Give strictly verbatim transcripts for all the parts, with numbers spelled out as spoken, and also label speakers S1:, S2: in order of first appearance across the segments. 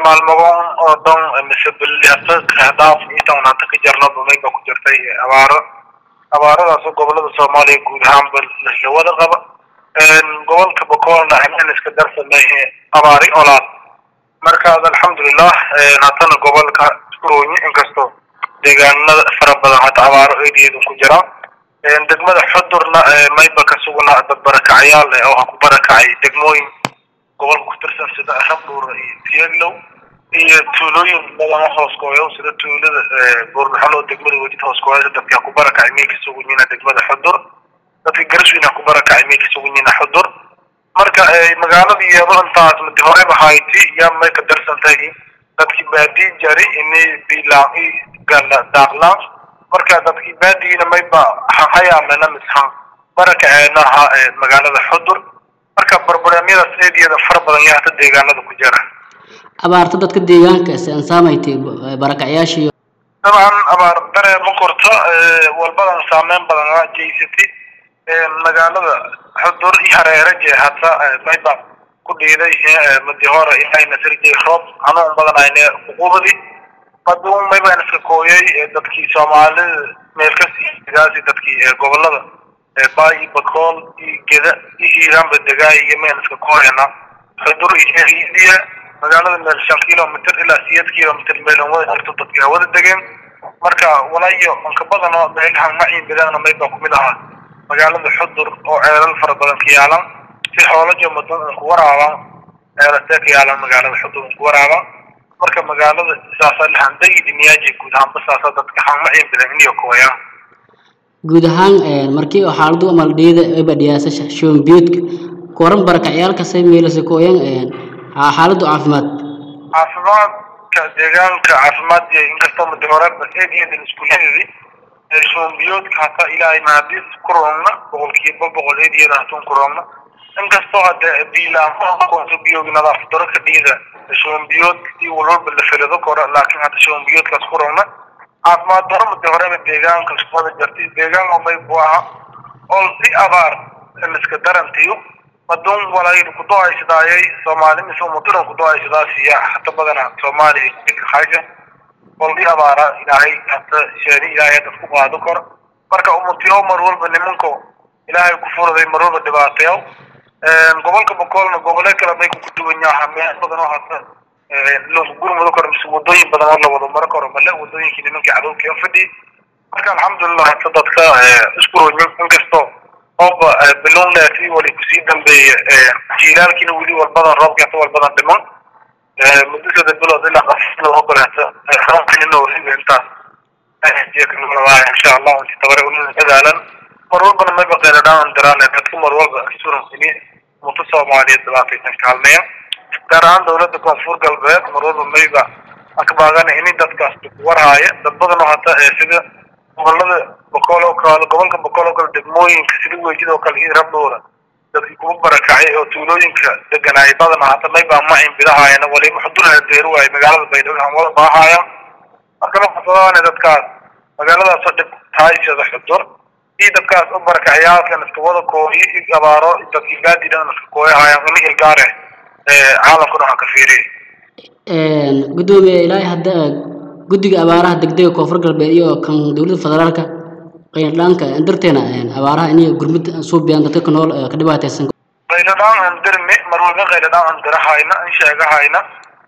S1: maalmagon oo dhan mas'uuliyadda khadaaf intaan hadda ka jarno dumayga ku jirtay abaaro abaaradaas oo gobolada Soomaaliya guud ahaan bal la wada qaba een gobolka Boqolna in iska darsanay abaari olaad marka alxamdulillah naatana gobolka Rooni inkasto deegaanada fara badan hada abaaro eedeedu ku jira een degmada Xudurna mayba ka sugnaa dad barakacayaal oo ku barakacay degmooyin gobolka ku tirsan sida Rabduur iyo Tiyaglow iyo tuulooyin badan hoos kooyo sida tuulada Buurxalo degmada wajid hoos kooyo dadka ku barakacay meek sugnina degmada Xudur dadka garashina ku barakacay meek sugnina Xudur marka magaalada iyadoo intaas mid hore bahayti yaa may ka darsantay dadki baadi jari inay bilaa'i gala daaqla marka dadki baadiina may ba xaqayana mishan barakacayna magaalada Xudur marka barnaamijyada seediyada far badan yahay deegaanada ku jira
S2: abaarta dadka deegaanka aan saameeyay barakacayaashiyo
S1: taban abaar dareen ma korto walbadan saameyn badan ah jeysatay magaalada Xudur iyo hareeraha hata mayba ku dhiiday madi hore inay nasirjay roob anoo badan ayna uqubadi qadoon mayba iska kooyay dadkii Soomaalida meel ka sii gaasi dadkii gobolada باي بكول كذا إيران بدقاي يمين سكورنا حضور إيجابية مقالة من الشان كيلومتر إلى سيد كيلومتر ميلون وقت تطبيقها وده دقين مركا ولا يو انكبضنا بهلها معين بدانا ما يبقى كمدها مقالة الحضور أو عيال الفرد بدن كيالا في حوالة جمدون كورعا عيال كيالا مقالة الحضور كورعا مركا مقالة ساسا الهندي دنياجي كودها بساسا تتكحان معين بدن إنيو كويا
S2: guud ahaan markii oo xaaladu amal dheeda ay badiyaysa shoon biidka koran barakacayaalka say meelasay kooyan ee xaaladu caafimaad
S1: caafimaad ka deegaanka caafimaad ee inkastoo mid hore baseediyada isku leeyahay shoon biidka hata ilaahay maadis korona boqolkiiba boqol eediyada hatun korona inkastoo hada biilaan oo biyoga nadaaf daro ka dhiida shoon biidkii walba la filido kora laakiin hada shoon biidka korona عفوا درم الدهورة بالدجان كشفاء الجرتي الدجان أو بيبوها أول في أبار المسكدرن تيو بدون ولا يركضوا إشداعي سومالي مثل مطر ركضوا إشداع سياح حتى بدنا سومالي حاجة أول في أبار إلهي حتى شري إلهي تفوق هذا كور بركة أمتيو مرول بنمنكو إلهي كفور ذي مرول بدباتيو قبل كبقولنا قبل كلا بيكو كتبنيا حمية بدنا حتى لو نقول مذكر مسودين بدنا والله وضو مركور ملا ودين كنا نك عدو كيف دي مركا الحمد لله تصدق أشكره من قصته أب بلون لا في ولا كسيدم بجيلان كنا ولي والبدن راب كتو والبدن دمون مدرسة البلاد إلا قصة لو أقول هذا خلاص كنا نوري أنت جيك نمر إن شاء الله وأنت تبرئون هذا لان مرور بنا ما بقى لنا عندنا تكلم مرور بأكثر سنين متصل معاناة دلوقتي نكالمين كاران دولة كونفور قلبات مرور ميبا أكباغان إني دادكاس ورايا دبضنا حتى سيدا والله بقولوا قال قبل كم بقولوا قال دموين كسيدو ويجدوا قال إيه رب دولة دادك يكون بركعي أو تولوين كدقنا عبادنا حتى ميبا معين بداها يعني ولي محضرها الديروا هاي مقالة البيدوها ولا باها أكنا حصلنا دادكاس مقالة صدق هاي سيدا حضور إيه دادكاس بركعيات كان استوضا كوي إقبارو دادكي قادي دانا كوي هاي وني القاره عالم كنا كفيري
S2: gudoomiye ilaahay hadda gudiga abaaraha degdega koonfur galbeed iyo kan dawladda federaalka qeynlaanka darteena abaaraha inay gurmud soo biyaan dadka ka nool ka dhibaataysan
S1: qeynlaan aan dirme marwada qeynlaan aan dirahayna in sheegahayna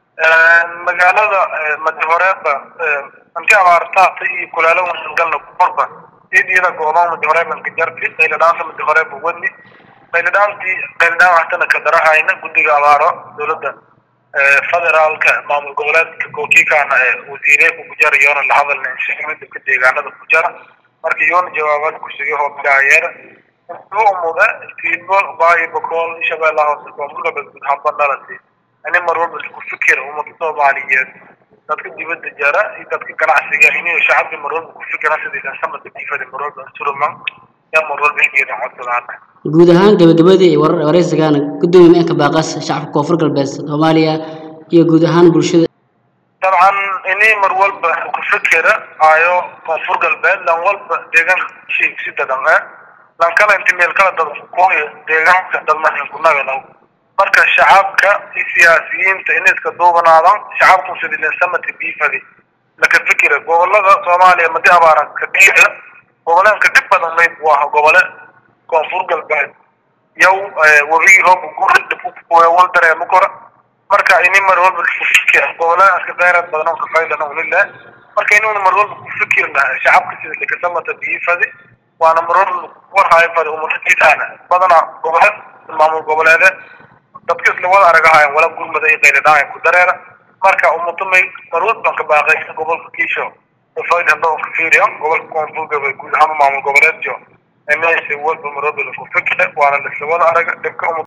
S1: magaalada madhoreeba anti abaarta tii kulaalo waxaan galno qorba idina go'aan madhoreeba ka jarti qeynlaan madhoreeba wadni qeynlaanti qeynlaan waxaan ka dirahayna gudiga abaaro dawladda federaalka maamul goboleedka kookiikana wasiiree ku jar yoona la hadalna shaqada ka deegaanada ku jar markii yoona jawaabad ku sugay oo bilaayeer oo muda tiibo baay boqol shabeellaha hoose koonfur galbeed habbanalasi ani marwalba ku fikir oo Soomaaliyeed dadka dibadda jara iyo dadka ganacsiga inay shacabka marwalba ku fikiraan sidii samada tifada marwalba surman ya marwalba inay codsadaan
S2: guud ahaan gabagabadii waraysigan gudoomiye ka baaqas shacabka koonfur galbeed Soomaaliya iyo guud ahaan bulshada
S1: طبعا اني مرولبا كفكره ايو koonfur galbeed lan walba deegan shii sida dhanqa lan kala inta meel kala dad kooy deegaanka dalmahan ku nagano marka shacabka siyaasiyiinta in iska duubanaadaan shacabku sidii samati biifadi laka fikira gobolada Soomaaliya madi abaaran ka dhiga gobolan ka dib badan may waa gobole koonfur galbeed yow wari roob guri dhufo wal dareemo kora marka ini mar walba fikir gobolan ka qeyrad badan oo ka faydan oo lillah marka inuu mar walba ku fikirna shacabka sidii laka samata biifadi waana mar walba waxa ay fadhi ummadkiisana badana gobol maamul goboleed dadka isla wada aragahay wala gurmada ay qeyradaay ku dareera marka ummatumay marwad baan ka baaqay gobolka Kiisho oo fayda oo ka fiiriyo gobolka koonfur galbeed guud ahaan maamul goboleedyo inay si walba marwad ku fikir waana isla wada araga dadka